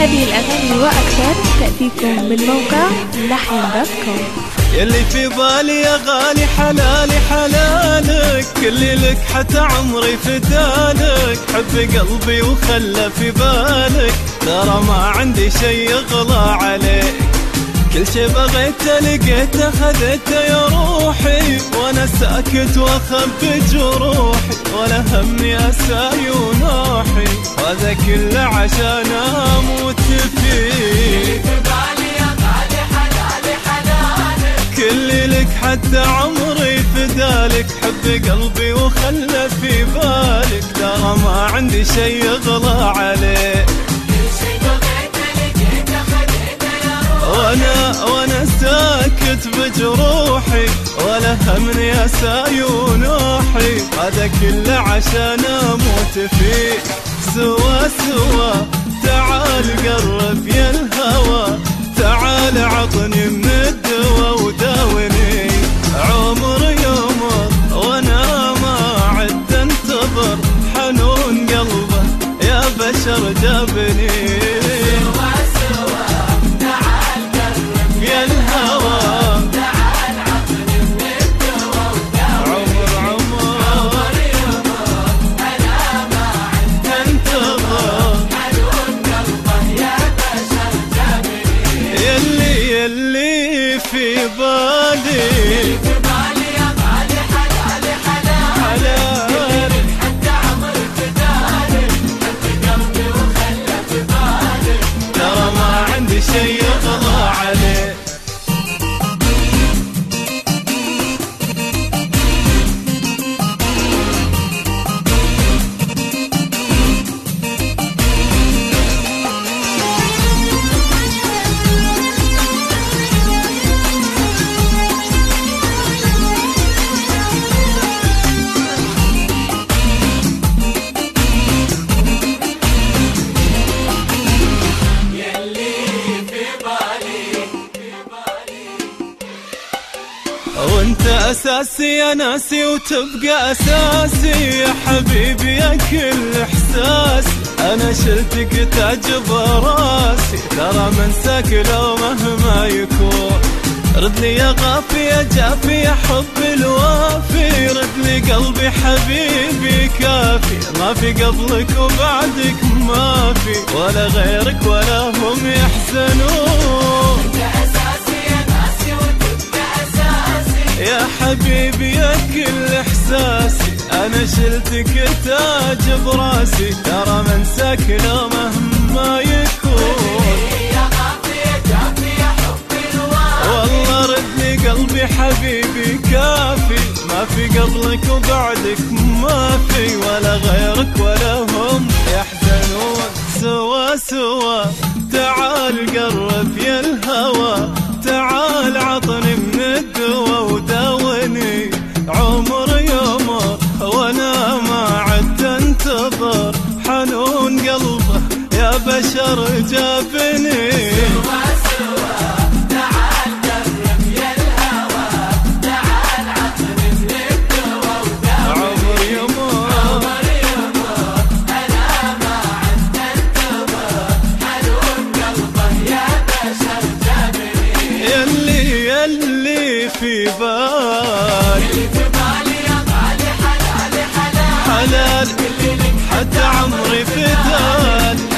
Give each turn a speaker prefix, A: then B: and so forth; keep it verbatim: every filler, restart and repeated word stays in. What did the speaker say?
A: هذه الأغاني وأكثر تأتيكم من موقع لحن دوت كوم.
B: يلي في بالي يا غالي حلالي حلالك، كل لك حتى عمري فدالك، حب قلبي وخلى في بالك، ترى ما عندي شي يغلى عليك، كل شي بغيته لقيته خذيته يا روحي، وانا ساكت واخبي جروحي، ولا همي اساي ونوحي، وهذا كله عشان اموت فيه. كل لك حتى عمري فدالك، حب قلبي وخلى في بالك، ترى ما عندي شي يغلى عليك، وانا وانا ساكت بجروحي، ولا همني اساي ونوحي، هذا كله عشان اموت فيه. سوا سوا تعال قرب يا الهوى، تعال عطني من الدوا وداوني، عمر يمر وانا ما عد انتظر، حنون قلبه يا بشر جابني. سوا سوا تعال قرب يا الهوى، تعال عطني من الدوا وداوني، عمر عمر يمر انا ما عد انتظر، حنون قلبه يا بشر جابني. يلي يلي في بالي في بالي يا غالي حلالي حلالي، حتى عمري فدالك، حب قلبي وخلى في بالك، ترى ما عندي شي يغلى عليك. وانت اساسي يا ناسي وتبقى اساسي، يا حبيبي يا كل احساسي، انا شلتك تاج براسي، ترى منساك لو مهما يكون، رد لي يا غافي يا جافي يا حب الوافي، رد لي قلبي حبيبي كافي، ما في قبلك وبعدك ما في، ولا غيرك ولا هم يحزنون، يا حبيبي يا كل احساسي، انا شلتك تاج براسي، ترى منساك لو مهما يكون، يا غافي يا جافي يا حبي الوافي، والله ردني قلبي حبيبي كافي، ما في قبلك وبعدك ما في، ولا غيرك ولا هم يحزنون. سوا سوا تعال قرب يا الهوى، تعال عطني من الدوا وداوني، عمر يومه وانا ما عدت انتظر، حنون قلبه يا بشر جابني. سوا سوا تعال قرب يا الهوى، تعال عطني من الدوا وداوني، عمر يومه عمر يومه انا ما عدت انتظر، حنون قلبه يا بشر جابني. يلي يلي في بالي يلي في بالي يا غالي حلالي حلالي، حتى عمري فدالك،